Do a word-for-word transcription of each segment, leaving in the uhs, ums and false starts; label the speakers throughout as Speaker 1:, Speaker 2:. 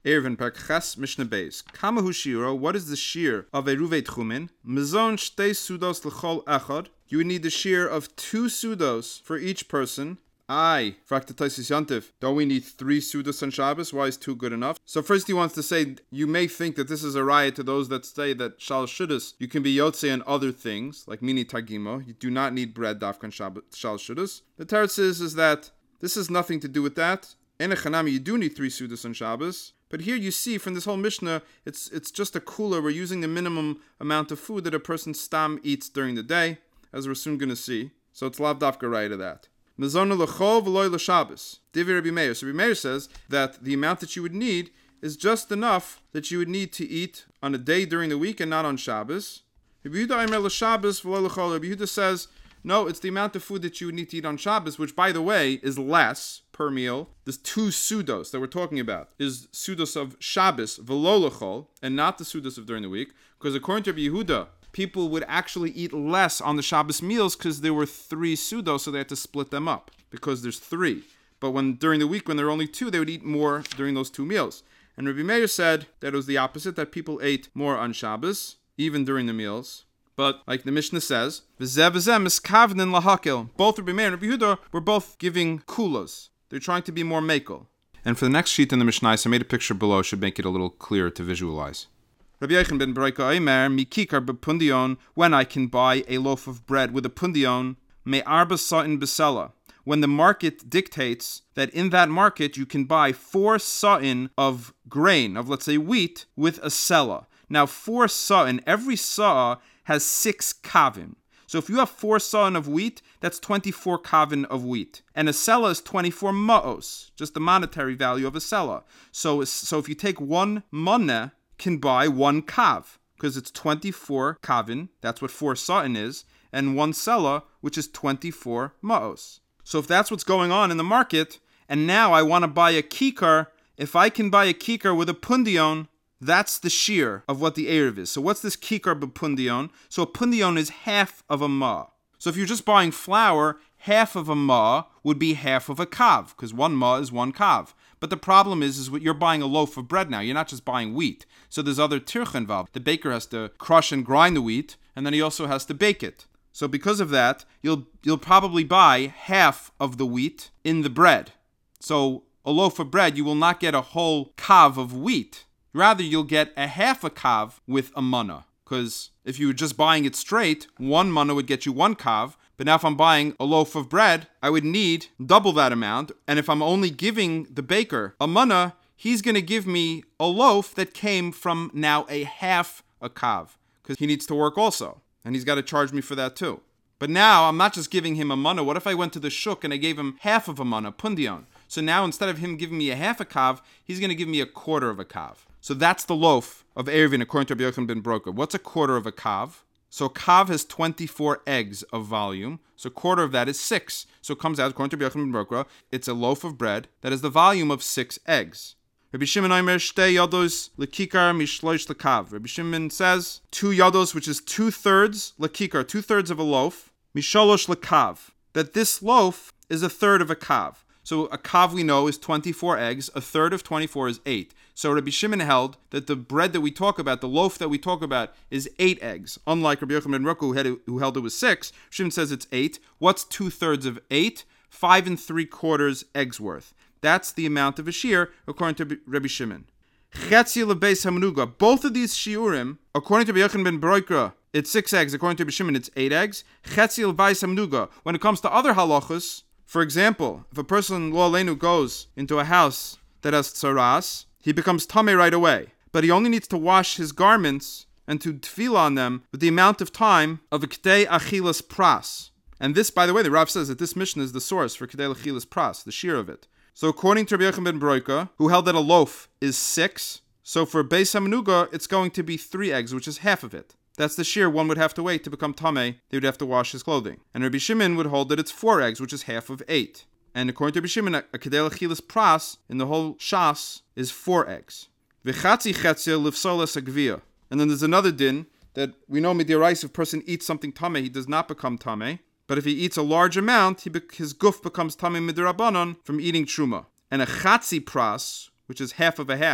Speaker 1: Erevin Parkches Mishnah Beis. Kamahu Shiro, what is the shear of a Ruve Tchumin? Mizon Shtei Sudos L'chol Echad. You would need the shear of two sudos for each person. Aye, Fraktatosis Yantiv. Don't we need three sudos on Shabbos? Why is two good enough? So first he wants to say, you may think that this is a riot to those that say that Shal Shudas, you can be Yotze and other things, like Mini Tagimo. You do not need bread Dafkan Shal Shudas. The Teretz is, is that this has nothing to do with that. In a Chanami, you do need three sudos on Shabbos. But here you see from this whole Mishnah, it's it's just a cooler. We're using the minimum amount of food that a person stam eats during the day, as we're soon going to see. So it's lav dafka right of that. Mezona l'chol v'loy l'Shabbos. Divi Rabbi Meir. So Rabbi Meir says that the amount that you would need is just enough that you would need to eat on a day during the week and not on Shabbos. Rabbi Yehuda Aimer l'Shabbos v'loy l'chol. Rabbi Yehuda says, no, it's the amount of food that you would need to eat on Shabbos, which, by the way, is less per meal. There's two sudos that we're talking about. Is sudos of Shabbos v'lo l'chol, and not the sudos of during the week, because according to Rabbi Yehuda, people would actually eat less on the Shabbos meals because there were three sudos, so they had to split them up because there's three. But when during the week, when there were only two, they would eat more during those two meals. And Rabbi Meir said that it was the opposite, that people ate more on Shabbos, even during the meals. But like the Mishnah says, v'zeh v'zeh miskavnin lahakil. Both Rabbi Meir and Rabbi Yehuda were both giving kulas. They're trying to be more makel. And for the next sheet in the Mishnah, I made a picture below, should make it a little clearer to visualize. Rabbi Yechon ben Beroika Eimer, mikikar bepundion, when I can buy a loaf of bread with a pundion, me arba sa'in besela. When the market dictates that in that market you can buy four sa'in of grain, of let's say wheat, with a sela. Now four sa'in, every sa'a has six kavim. So if you have four sa'in of wheat, that's twenty-four kavin of wheat. And a sela is twenty-four ma'os, just the monetary value of a sela. So, so if you take one maneh, can buy one kav, because it's twenty-four kavin, that's what four sa'in is, and one sela, which is twenty-four ma'os. So if that's what's going on in the market, and now I want to buy a kikar, if I can buy a kikar with a pundion, that's the shear of what the Erev is. So what's this kikar b'pundion? So a pundion is half of a ma. So if you're just buying flour, half of a ma would be half of a kav, because one ma is one kav. But the problem is, is what you're buying a loaf of bread now. You're not just buying wheat. So there's other tircha involved. The baker has to crush and grind the wheat, and then he also has to bake it. So because of that, you'll you'll probably buy half of the wheat in the bread. So a loaf of bread, you will not get a whole kav of wheat. Rather, you'll get a half a kav with a manna. Because if you were just buying it straight, one manna would get you one kav. But now if I'm buying a loaf of bread, I would need double that amount. And if I'm only giving the baker a manna, he's going to give me a loaf that came from now a half a kav. Because he needs to work also. And he's got to charge me for that too. But now I'm not just giving him a manna. What if I went to the shuk and I gave him half of a manna, pundion? So now instead of him giving me a half a kav, he's going to give me a quarter of a kav. So that's the loaf of Erevin according to Rabbi Yochanan ben Beroika. What's a quarter of a kav? So kav has twenty-four eggs of volume. So a quarter of that is six. So it comes out, according to Rabbi Yochanan ben Beroika, it's a loaf of bread that has the volume of six eggs. Rabbi Shimon Omer shtei yados lekikar mishloish lekav. Rabbi Shimon says two yados, which is two-thirds lekikar, two-thirds of a loaf, misholosh lekav. That this loaf is a third of a kav. So a kav we know is twenty-four eggs. A third of twenty-four is eight. So Rabbi Shimon held that the bread that we talk about, the loaf that we talk about, is eight eggs. Unlike Rabbi Yochanan ben Beroika, who, had it, who held it was six, Shimon says it's eight. What's two-thirds of eight? Five and three-quarters eggs worth. That's the amount of a shear, according to Rabbi Shimon. Chetzi lebeis hamnuga. Both of these shiurim, according to Rabbi Yochanan ben Beroika, it's six eggs. According to Rabbi Shimon, it's eight eggs. Chetzi lebeis hamnuga. When it comes to other halachos, for example, if a person, lo aleinu, goes into a house that has tsaras, he becomes tameh right away. But he only needs to wash his garments and to tefillah on them with the amount of time of a k'dei achilas pras. And this, by the way, the Rav says that this Mishnah is the source for k'dei achilas pras, the shear of it. So according to Rabbi Yochanan ben Beroika, who held that a loaf is six, so for beis hamnuga, it's going to be three eggs, which is half of it. That's the shear one would have to wait to become tameh. They would have to wash his clothing. And Rabbi Shimon would hold that it's four eggs, which is half of eight. And according to Rabbi Shimon, a kedei lechilas pras in the whole shas is four eggs. V'chatzi chetzia lifsolas agvia. And then there's another din that we know midirais, if a person eats something tameh, he does not become tameh. But if he eats a large amount, he be- his guf becomes tameh midrabanan from eating truma. And a chatzi pras, which is half of a half,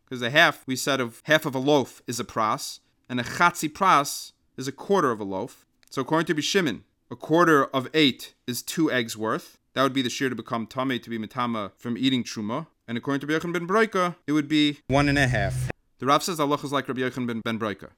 Speaker 1: Because a half, we said, of half of a loaf is a pras, and a chatzi pras is a quarter of a loaf. So according to Bishimon, a quarter of eight is two eggs worth. That would be the shear to become tameh, to be metama from eating truma. And according to Rabbi Yochanan ben Broika, it would be one and a half. The Rav says Allah is like Rabbi Yochanan ben, ben Broika.